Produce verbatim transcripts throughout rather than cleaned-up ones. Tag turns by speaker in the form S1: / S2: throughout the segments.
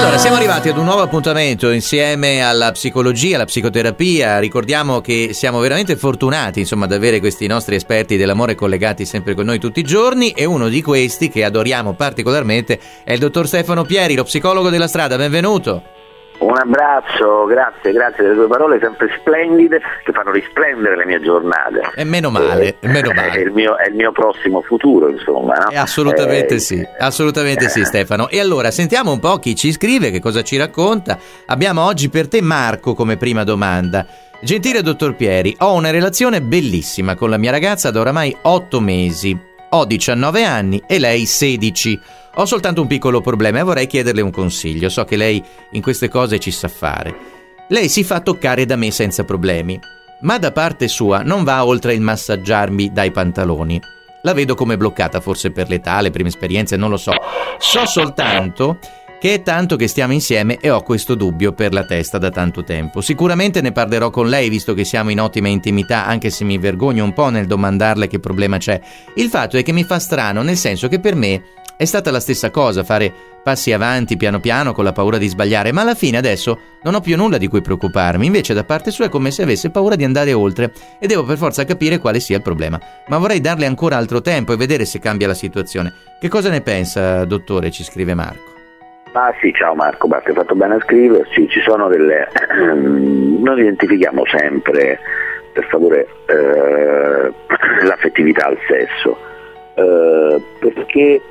S1: Allora, siamo arrivati ad un nuovo appuntamento insieme alla psicologia, alla psicoterapia. Ricordiamo che siamo veramente fortunati, insomma, ad avere questi nostri esperti dell'amore collegati sempre con noi tutti i giorni, e uno di questi che adoriamo particolarmente è il dottor Stefano Pieri, lo psicologo della strada. Benvenuto.
S2: Un abbraccio, grazie, grazie delle tue parole sempre splendide che fanno risplendere le mie giornate.
S1: E meno male,
S2: eh,
S1: meno male.
S2: È il mio, è il mio prossimo futuro, insomma. No?
S1: Eh, assolutamente
S2: eh,
S1: sì, assolutamente sì, Stefano. E allora sentiamo un po' chi ci scrive, che cosa ci racconta. Abbiamo oggi per te Marco come prima domanda. Gentile dottor Pieri, ho una relazione bellissima con la mia ragazza da oramai otto mesi. Ho diciannove anni e lei sedici. Ho soltanto un piccolo problema e vorrei chiederle un consiglio. So che lei in queste cose ci sa fare. Lei si fa toccare da me senza problemi, ma da parte sua non va oltre il massaggiarmi dai pantaloni. La vedo come bloccata, forse per l'età, le prime esperienze, non lo so. So soltanto che è tanto che stiamo insieme e ho questo dubbio per la testa da tanto tempo. Sicuramente ne parlerò con lei, visto che siamo in ottima intimità, anche se mi vergogno un po' nel domandarle che problema c'è. Il fatto è che mi fa strano, nel senso che per me è stata la stessa cosa, fare passi avanti piano piano con la paura di sbagliare, ma alla fine adesso non ho più nulla di cui preoccuparmi. Invece da parte sua è come se avesse paura di andare oltre e devo per forza capire quale sia il problema. Ma vorrei darle ancora altro tempo e vedere se cambia la situazione. Che cosa ne pensa, dottore? Ci scrive Marco.
S2: Ah sì, ciao Marco, basta, hai fatto bene a scriverci. Ci sono delle... Noi identifichiamo sempre, per favore, eh, l'affettività al sesso. Uh, perché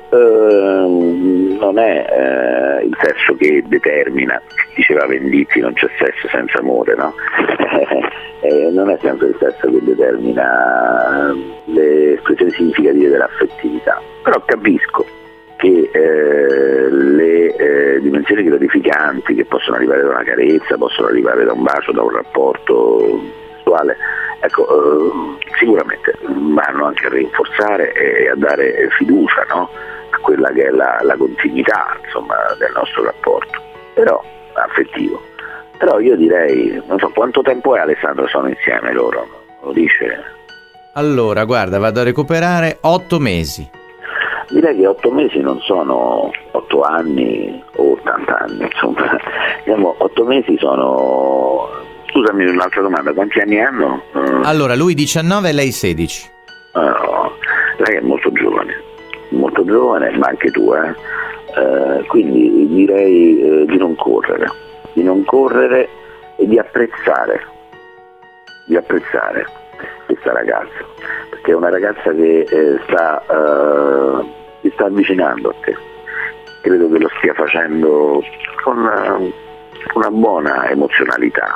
S2: uh, non è uh, il sesso che determina, diceva Venditti, non c'è sesso senza amore, no? eh, non è sempre il sesso che determina le espressioni significative dell'affettività, però capisco che eh, le eh, dimensioni gratificanti che possono arrivare da una carezza, possono arrivare da un bacio, da un rapporto sessuale, ecco, eh, sicuramente vanno anche a rinforzare e a dare fiducia, no? A quella che è la, la continuità, insomma, del nostro rapporto, però affettivo. Però io direi, non so quanto tempo è, Alessandro, sono insieme loro, lo dice?
S1: Allora, guarda, vado a recuperare otto mesi.
S2: Direi che otto mesi non sono otto anni o ottanta anni, insomma, diciamo, otto mesi sono... Scusami, un'altra domanda, quanti anni hanno? Uh...
S1: Allora, lui diciannove e lei sedici.
S2: Uh, no. Lei è molto giovane, molto giovane, ma anche tu, eh? Uh, quindi direi uh, di non correre, di non correre e di apprezzare, di apprezzare questa ragazza, perché è una ragazza che eh, sta, uh, si sta avvicinando a te. Credo che lo stia facendo con uh, una buona emozionalità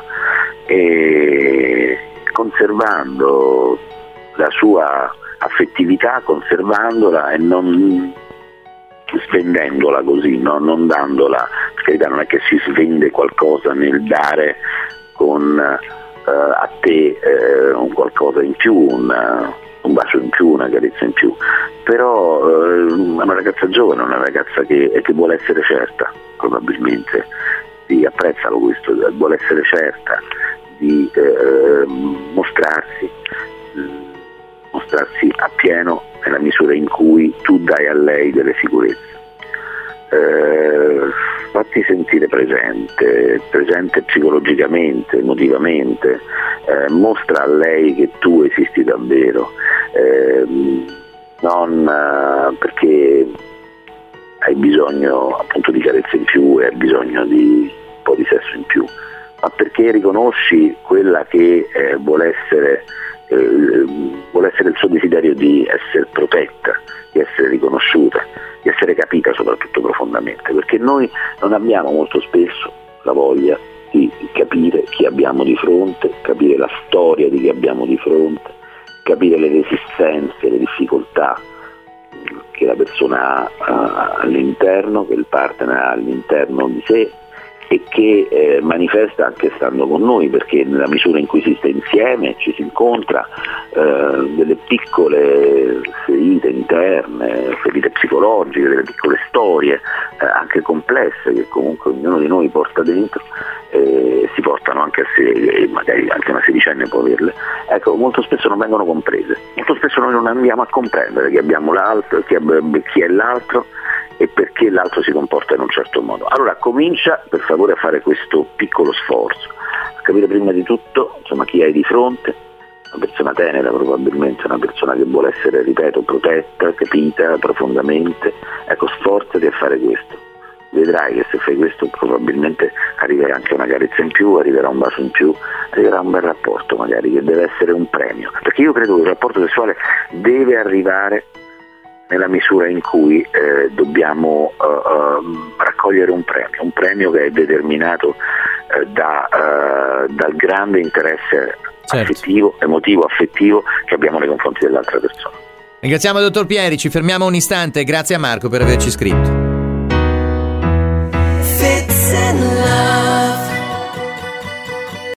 S2: e conservando la sua affettività, conservandola e non spendendola così, no? Non dandola, perché non è che si svende qualcosa nel dare con uh, a te uh, un qualcosa in più, un, un bacio in più, una carezza in più, però uh, è una ragazza giovane, una ragazza che, che vuole essere certa, probabilmente. Sì, apprezzalo questo, vuole essere certa di eh, mostrarsi, mostrarsi appieno nella misura in cui tu dai a lei delle sicurezze. Eh, fatti sentire presente, presente psicologicamente, emotivamente, eh, mostra a lei che tu esisti davvero, eh, non eh, perché hai bisogno appunto di carezze in più e hai bisogno di un po' di sesso in più, ma perché riconosci quella che eh, vuole essere eh, vuole essere il suo desiderio di essere protetta, di essere riconosciuta, di essere capita soprattutto profondamente, perché noi non abbiamo molto spesso la voglia di capire chi abbiamo di fronte, capire la storia di chi abbiamo di fronte, capire le resistenze, le difficoltà che la persona ha all'interno, che il partner ha all'interno di sé e che eh, manifesta anche stando con noi, perché nella misura in cui si sta insieme, ci si incontra, eh, delle piccole ferite interne, ferite psicologiche, delle piccole storie eh, anche complesse che comunque ognuno di noi porta dentro, eh, si portano anche a sé, e magari anche una sedicenne può averle, ecco, molto spesso non vengono comprese, molto spesso noi non andiamo a comprendere chi abbiamo l'altro, chi è, chi è l'altro, e perché l'altro si comporta in un certo modo. Allora comincia per favore a fare questo piccolo sforzo, a capire prima di tutto insomma chi hai di fronte, una persona tenera probabilmente, una persona che vuole essere, ripeto, protetta, capita profondamente. Ecco, sforzati a fare questo. Vedrai che se fai questo probabilmente arriverà anche una carezza in più, arriverà un bacio in più, arriverà un bel rapporto magari, che deve essere un premio. Perché io credo che il rapporto sessuale deve arrivare nella misura in cui eh, dobbiamo uh, uh, raccogliere un premio, un premio che è determinato uh, da, uh, dal grande interesse certo. affettivo, emotivo, affettivo che abbiamo nei confronti dell'altra persona.
S1: Ringraziamo il dottor Pieri, ci fermiamo un istante, grazie a Marco per averci scritto.